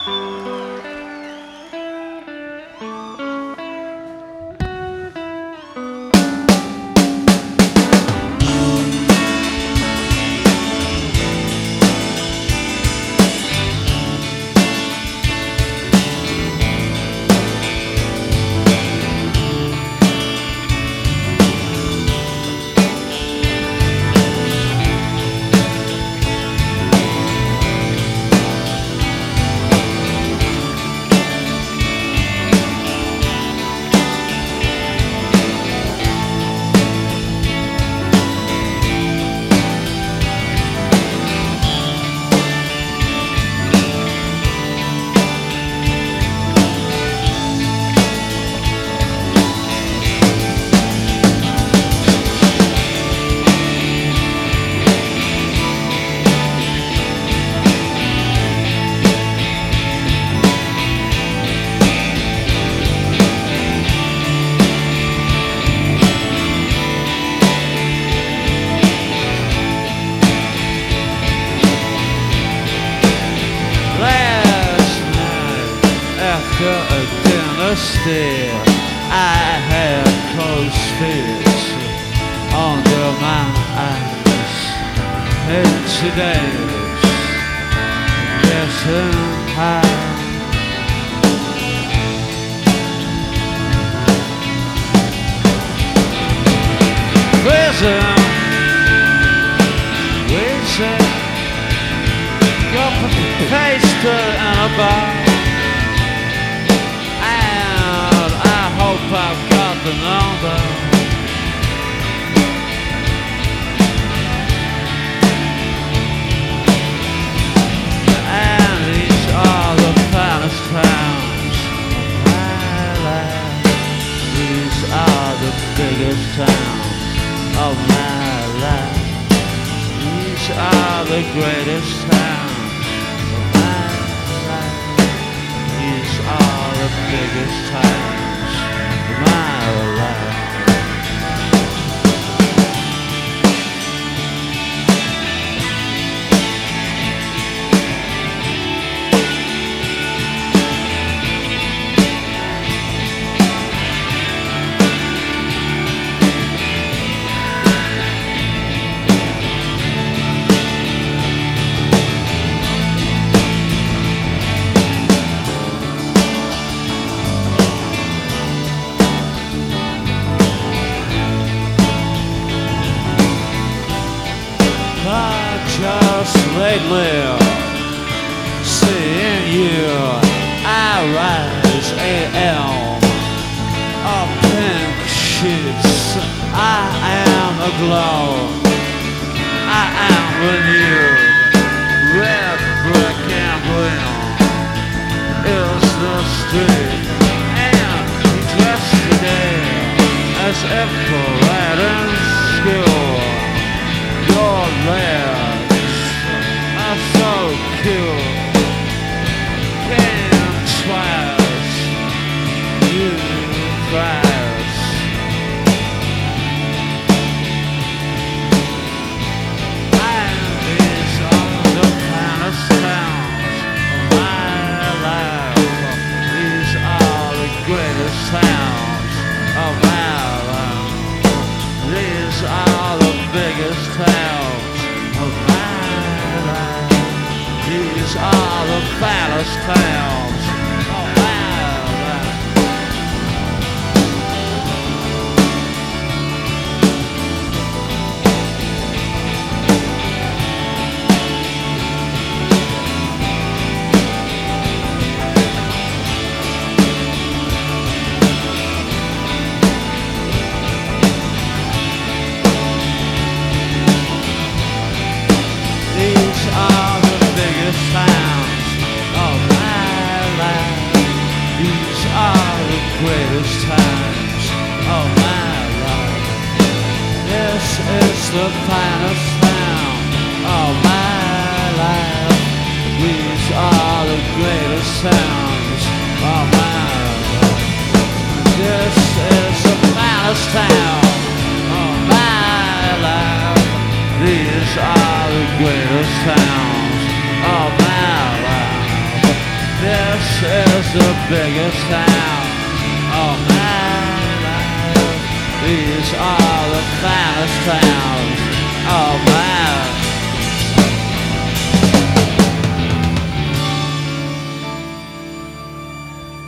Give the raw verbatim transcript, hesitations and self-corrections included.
I had closed fists under my eyes, and today's getting high. Prison, waiting, got pasted in a bar. I've got the number. And these are the finest towns of my life. These are the biggest towns of my life. These are the greatest towns of my life. These are the biggest towns my life. Just lately, seeing you, I rise A M of pink sheets. I am aglow, I am renewed. Red brick and brown is the street, and yesterday, as if right in school, your legs are so cute. Came twice, you thrice. And these are the finest towns of my life. These are the greatest towns of my life. These are the biggest towns of my life. These are the finest towns of my life. These are the biggest towns of my life. These are the greatest times of my life. This is the finest town of my life. These are the greatest towns of my life. This is the finest town of my life. These are the greatest towns of my life. This is the biggest town of my life. These are the finest towns of my